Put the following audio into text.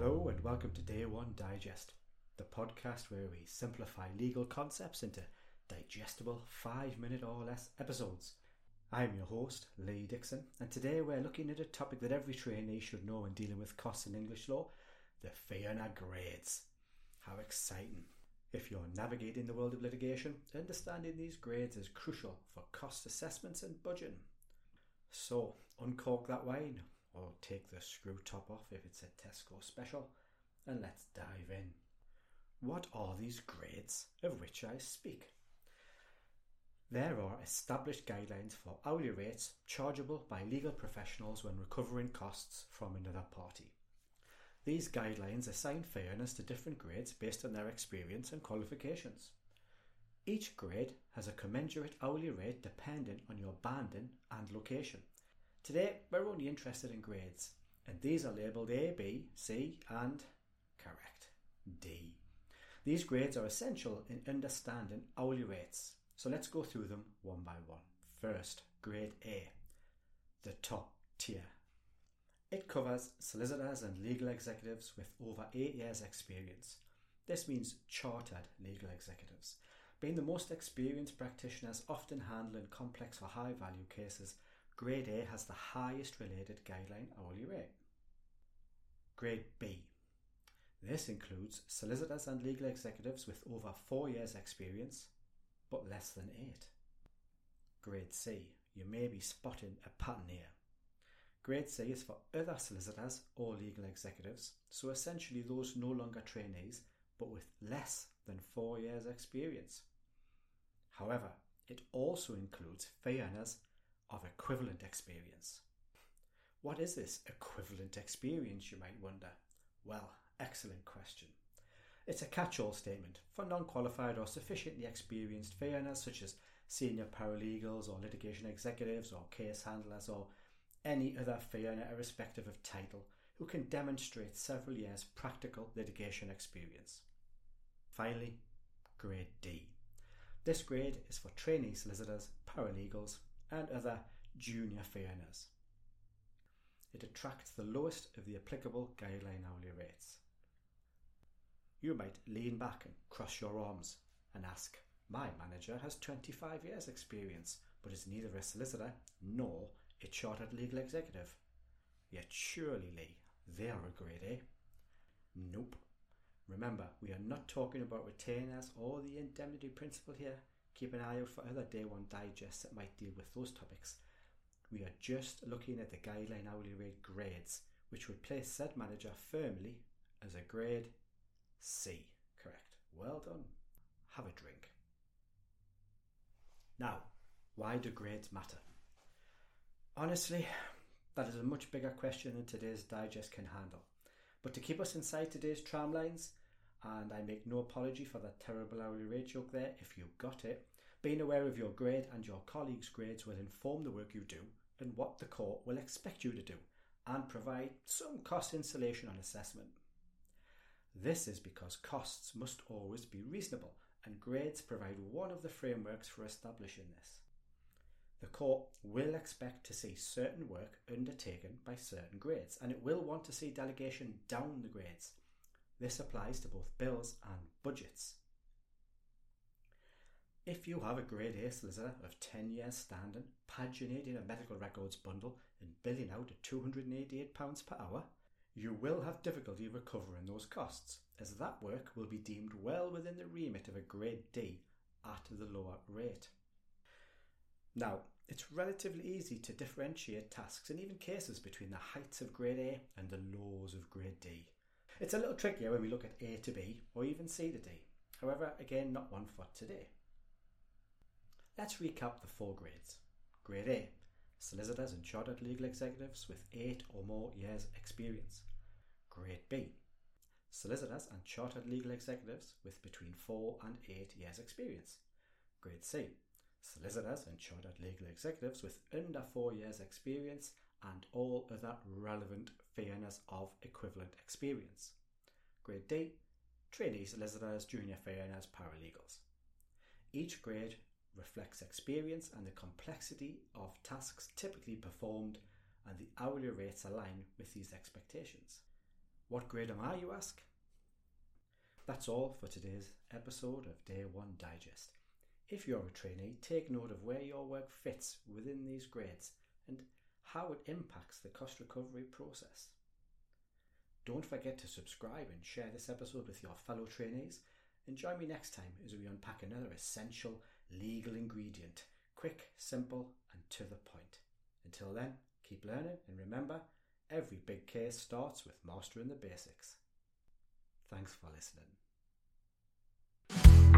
Hello and welcome to Day One Digest, the podcast where we simplify legal concepts into digestible 5-minute or less episodes. I'm your host, Lee Dixon, and today we're looking at a topic that every trainee should know when dealing with costs in English law, the FEANA grades. How exciting! If you're navigating the world of litigation, understanding these grades is crucial for cost assessments and budgeting. So, uncork that wine, or take the screw top off if it's a Tesco special, and let's dive in. What are these grades of which I speak? There are established guidelines for hourly rates chargeable by legal professionals when recovering costs from another party. These guidelines assign fee earners to different grades based on their experience and qualifications. Each grade has a commensurate hourly rate dependent on your banding and location. Today, we're only interested in grades, and these are labelled A, B, C and, correct, D. These grades are essential in understanding hourly rates, so let's go through them one by one. First, Grade A, the top tier. It covers solicitors and legal executives with over 8 years' experience. This means chartered legal executives. Being the most experienced practitioners often handling complex or high-value cases, Grade A has the highest related guideline hourly rate. Grade B. This includes solicitors and legal executives with over 4 years' experience, but less than 8. Grade C. You may be spotting a pattern here. Grade C is for other solicitors or legal executives, so essentially those no longer trainees, but with less than 4 years' experience. However, it also includes fee earners of equivalent experience. What is this equivalent experience, you might wonder? Well, excellent question. It's a catch-all statement for non-qualified or sufficiently experienced fee earners such as senior paralegals or litigation executives or case handlers or any other fee earner irrespective of title who can demonstrate several years' practical litigation experience. Finally, Grade D. This grade is for trainee solicitors, paralegals and other junior fee earners. It attracts the lowest of the applicable guideline hourly rates. You might lean back and cross your arms and ask, my manager has 25 years experience but is neither a solicitor nor a chartered legal executive. Yet surely, Lee, they are a Grade A. Nope. Remember, we are not talking about retainers or the indemnity principle here. Keep an eye out for other Day One Digests that might deal with those topics. We are just looking at the guideline hourly rate grades, which would place said manager firmly as a Grade C. Correct. Well done. Have a drink. Now, why do grades matter? Honestly, that is a much bigger question than today's digest can handle. But to keep us inside today's tramlines, and I make no apology for that terrible hourly rate joke there if you got it, being aware of your grade and your colleagues' grades will inform the work you do and what the court will expect you to do, and provide some cost insulation on assessment. This is because costs must always be reasonable, and grades provide one of the frameworks for establishing this. The court will expect to see certain work undertaken by certain grades, and it will want to see delegation down the grades. This applies to both bills and budgets. If you have a Grade A solicitor of 10 years standing, paginating a medical records bundle and billing out at £288 per hour, you will have difficulty recovering those costs, as that work will be deemed well within the remit of a Grade D at the lower rate. Now, it's relatively easy to differentiate tasks and even cases between the heights of Grade A and the lows of Grade D. It's a little trickier when we look at A to B or even C to D. However, again, not one for today. Let's recap the 4 grades. Grade A, solicitors and chartered legal executives with 8 or more years experience. Grade B, solicitors and chartered legal executives with between 4 and 8 years experience. Grade C, solicitors and chartered legal executives with under 4 years experience and all other relevant fee earners of equivalent experience. Grade D, trainee solicitors, junior fee earners, paralegals. Each grade reflects experience and the complexity of tasks typically performed, and the hourly rates align with these expectations. What grade am I, you ask? That's all for today's episode of Day 1 Digest. If you're a trainee, take note of where your work fits within these grades and how it impacts the cost recovery process. Don't forget to subscribe and share this episode with your fellow trainees, and join me next time as we unpack another essential legal ingredient, quick, simple and to the point. Until then, keep learning, and remember, every big case starts with mastering the basics. Thanks for listening.